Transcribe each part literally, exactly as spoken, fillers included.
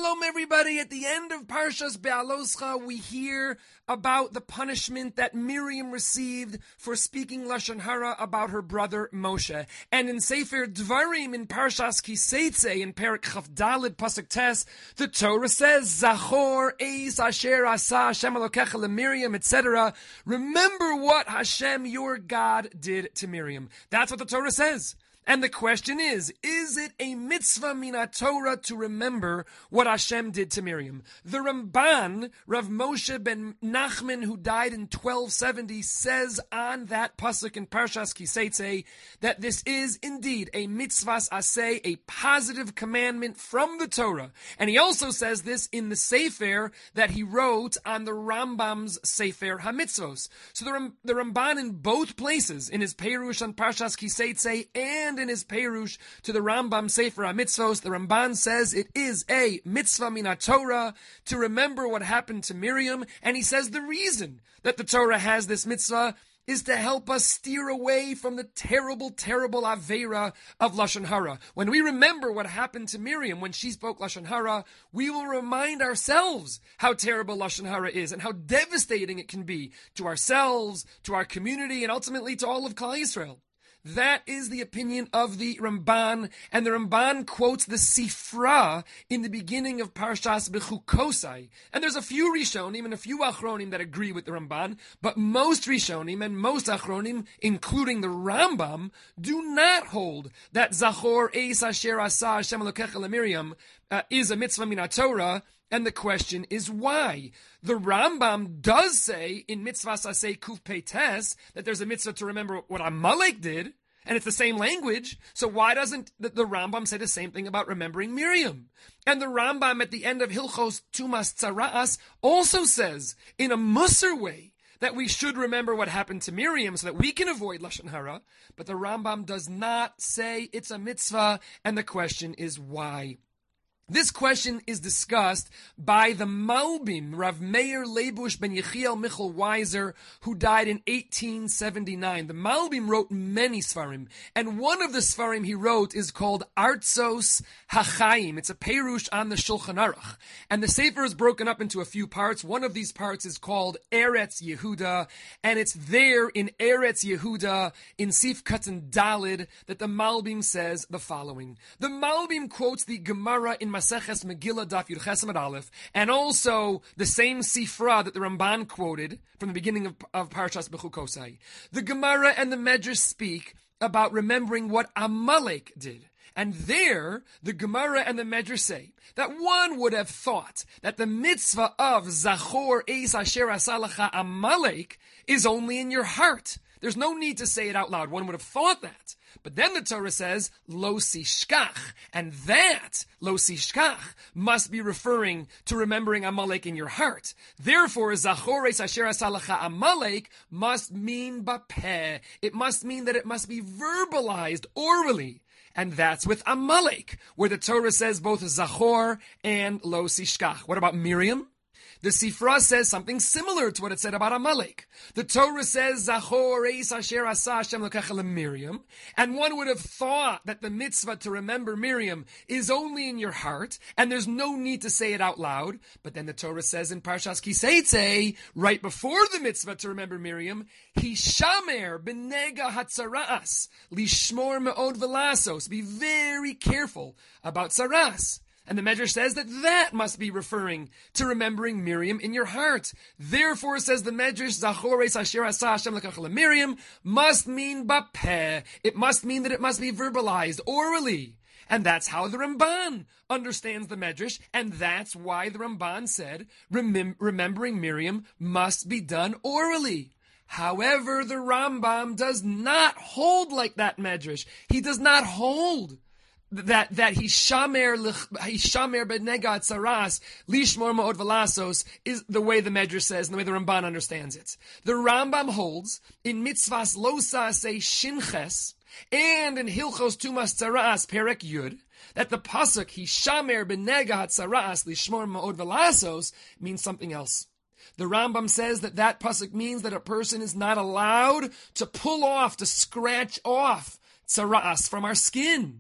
Shalom, everybody. At the end of Parshas Be'aloscha, we hear about the punishment that Miriam received for speaking Lashon Hara about her brother Moshe. And in Sefer Dvarim, in Parshas Kiseitze, in Perek Chaf Daled Pasuk Tes, the Torah says, Zachor eis asher asa Hashem Elokecha leMiriam, et cetera. Remember what Hashem, your God, did to Miriam. That's what the Torah says. And the question is, is it a mitzvah mina Torah to remember what Hashem did to Miriam? The Ramban, Rav Moshe ben Nachman, who died in twelve seventy, says on that pasuk in Parshas Kiseitze that this is indeed a mitzvahs aseh, a positive commandment from the Torah. And he also says this in the Sefer that he wrote on the Rambam's Sefer HaMitzvos. So the, the Ramban in both places, in his Perush on Parshas Kiseitze and in his Perush to the Rambam Sefer HaMitzvos, the Ramban says it is a mitzvah mina Torah to remember what happened to Miriam, and he says the reason that the Torah has this mitzvah is to help us steer away from the terrible, terrible Aveira of Lashon Hara. When we remember what happened to Miriam when she spoke Lashon Hara, we will remind ourselves how terrible Lashon Hara is and how devastating it can be to ourselves, to our community, and ultimately to all of Klal Yisrael. That is the opinion of the Ramban, and the Ramban quotes the Sifra in the beginning of Parshas Bechukosai. And there's a few Rishonim and a few Achronim that agree with the Ramban, but most Rishonim and most Achronim, including the Rambam, do not hold that Zachor Eis Asher Asa Hashem Elokecha leMiriam uh, is a mitzvah mina Torah. And the question is why? The Rambam does say in Mitzvah Saseh Kuf Pei Tes that there's a mitzvah to remember what Amalek did, and it's the same language. So why doesn't the, the Rambam say the same thing about remembering Miriam? And the Rambam at the end of Hilchos Tumas Tzara'as also says in a Musar way that we should remember what happened to Miriam so that we can avoid Lashon Hara. But the Rambam does not say it's a mitzvah, and the question is why? This question is discussed by the Malbim, Rav Meir Leibush ben Yechiel Michal Weiser, who died in eighteen seventy-nine. The Malbim wrote many Sfarim, and one of the Sfarim he wrote is called Artzos HaChaim. It's a Perush on the Shulchan Aruch. And the Sefer is broken up into a few parts. One of these parts is called Eretz Yehuda, and it's there in Eretz Yehuda, in Sif Katan Dalid, that the Malbim says the following. The Malbim quotes the Gemara in Maseches Megillah Daf Yud Ches Amud Aleph, and also the same Sifra that the Ramban quoted from the beginning of, of Parshas Bechukosai. The Gemara and the Medrash speak about remembering what Amalek did. And there, the Gemara and the Medrash say that one would have thought that the mitzvah of Zachor Eis Asher Asa Lecha Amalek is only in your heart. There's no need to say it out loud. One would have thought that. But then the Torah says, Lo Sishkach. And that, Lo Sishkach, must be referring to remembering Amalek in your heart. Therefore, Zachor Eis Asher Asa Lecha Amalek must mean bapeh. It must mean that it must be verbalized orally. And that's with Amalek, where the Torah says both Zachor and Lo Sishkach. What about Miriam? The Sifra says something similar to what it said about Amalek. The Torah says, Zachor Eis Asher Asa Hashem Elokecha leMiriam, and one would have thought that the mitzvah to remember Miriam is only in your heart, and there's no need to say it out loud. But then the Torah says in Parshas Kiseitze, right before the mitzvah to remember Miriam, Hishamer b'nega hatzara'as, lishmor me'od velasos, be very careful about tzaras. And the Medrash says that that must be referring to remembering Miriam in your heart. Therefore, says the Medrash, Zachor Eis Asher Asa Hashem Elokecha leMiriam must mean bapeh. It must mean that it must be verbalized orally. And that's how the Ramban understands the Medrash, and that's why the Ramban said remem- remembering Miriam must be done orally. However, the Rambam does not hold like that Medrash. He does not hold that that he shamer he shamer b'nega tzaras lishmor ma'od velasos is the way the Medrash says and the way the Ramban understands it. The Rambam holds in mitzvahs losa say shinches and in Hilchos Tumas Tzaras Perek Yud that the pasuk he shamer b'nega tzaras lishmor ma'od velasos means something else. The Rambam says that that pasuk means that a person is not allowed to pull off, to scratch off tzaras from our skin.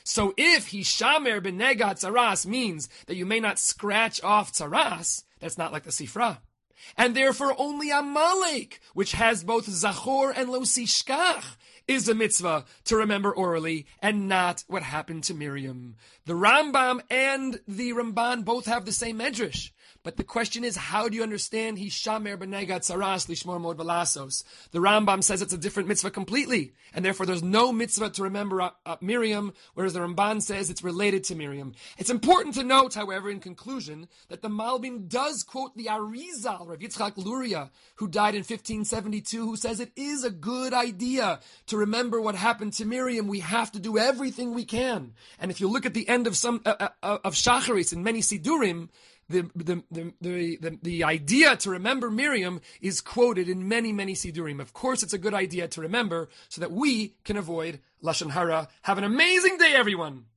So if Hishamer b'nega tzaras means that you may not scratch off tzaras, that's not like the Sifra. And therefore only Amalek, which has both Zachor and Lo Sishkach, is a mitzvah to remember orally, and not what happened to Miriam. The Rambam and the Ramban both have the same medrash. But the question is, how do you understand Hishamer b'nega tzaras lishmor mod velasos? The Rambam says it's a different mitzvah completely, and therefore there's no mitzvah to remember uh, uh, Miriam, whereas the Ramban says it's related to Miriam. It's important to note, however, in conclusion, that the Malbim does quote the Arizal, Rav Yitzchak Luria, who died in fifteen seventy-two, who says it is a good idea to remember what happened to Miriam. We have to do everything we can. And if you look at the end of some uh, uh, of Shacharis in many Sidurim, The, the, the, the, the, the idea to remember Miriam is quoted in many, many Sidurim. Of course, it's a good idea to remember so that we can avoid Lashon Hara. Have an amazing day, everyone!